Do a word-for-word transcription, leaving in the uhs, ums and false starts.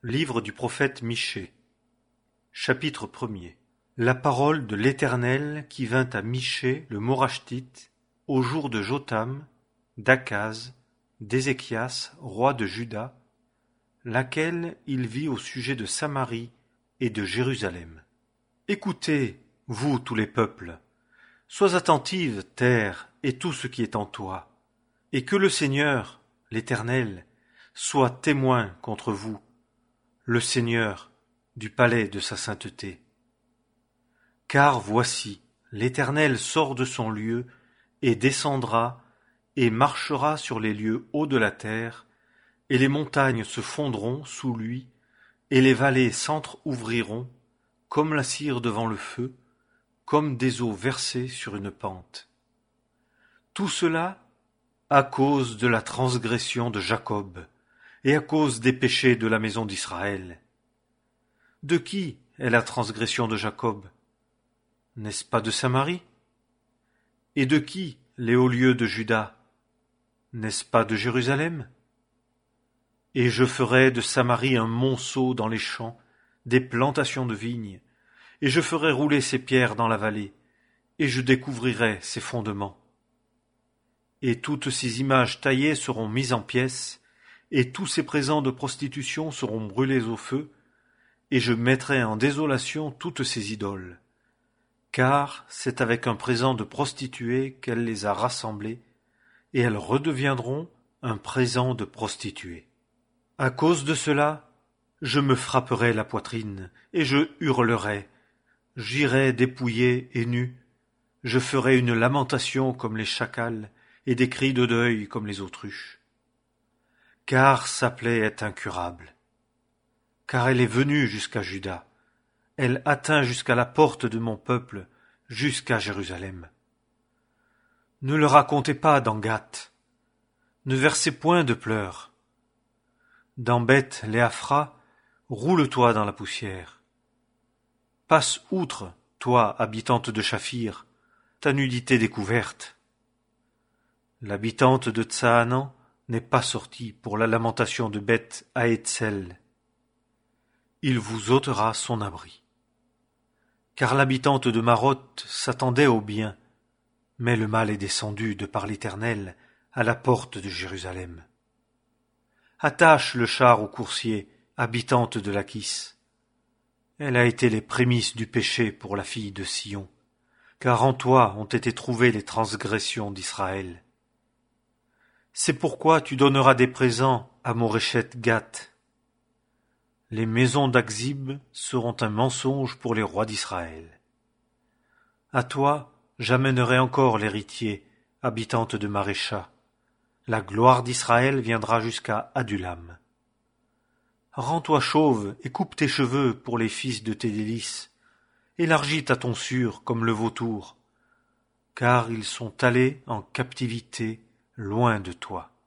Livre du prophète Michée. Chapitre premier. La parole de l'Éternel qui vint à Michée le Morashtite au jour de Jotham, d'Akaz, d'Ézéchias, roi de Juda, laquelle il vit au sujet de Samarie et de Jérusalem. Écoutez, vous tous les peuples, sois attentive, terre, et tout ce qui est en toi, et que le Seigneur, l'Éternel, soit témoin contre vous, le Seigneur, du palais de sa sainteté. Car voici, l'Éternel sort de son lieu, et descendra, et marchera sur les lieux hauts de la terre, et les montagnes se fondront sous lui, et les vallées s'entr'ouvriront, comme la cire devant le feu, comme des eaux versées sur une pente. Tout cela à cause de la transgression de Jacob, et à cause des péchés de la maison d'Israël. De qui est la transgression de Jacob? N'est-ce pas de Samarie? Et de qui les hauts lieux de Juda? N'est-ce pas de Jérusalem? Et je ferai de Samarie un monceau dans les champs, des plantations de vignes, et je ferai rouler ses pierres dans la vallée, et je découvrirai ses fondements. Et toutes ces images taillées seront mises en pièces, et tous ces présents de prostitution seront brûlés au feu, et je mettrai en désolation toutes ces idoles. Car c'est avec un présent de prostituée qu'elle les a rassemblées, et elles redeviendront un présent de prostituée. À cause de cela, je me frapperai la poitrine, et je hurlerai. J'irai dépouillé et nu. Je ferai une lamentation comme les chacals, et des cris de deuil comme les autruches. Car sa plaie est incurable. Car elle est venue jusqu'à Juda. Elle atteint jusqu'à la porte de mon peuple, jusqu'à Jérusalem. Ne le racontez pas dans Gath. Ne versez point de pleurs. Dans Beth Léaphra, roule-toi dans la poussière. Passe outre, toi, habitante de Shaphir, ta nudité découverte. L'habitante de Tsaanan n'est pas sortie pour la lamentation de Beth Haetzel. Il vous ôtera son abri. Car l'habitante de Maroth s'attendait au bien, mais le mal est descendu de par l'Éternel à la porte de Jérusalem. Attache le char au coursier, habitante de Lachis. Elle a été les prémices du péché pour la fille de Sion, car en toi ont été trouvées les transgressions d'Israël. C'est pourquoi tu donneras des présents à Moreshet Gath. Les maisons d'Akzib seront un mensonge pour les rois d'Israël. À toi, j'amènerai encore l'héritier, habitante de Marécha. La gloire d'Israël viendra jusqu'à Adulam. Rends-toi chauve et coupe tes cheveux pour les fils de tes délices. Élargis ta tonsure comme le vautour, car ils sont allés en captivité loin de toi.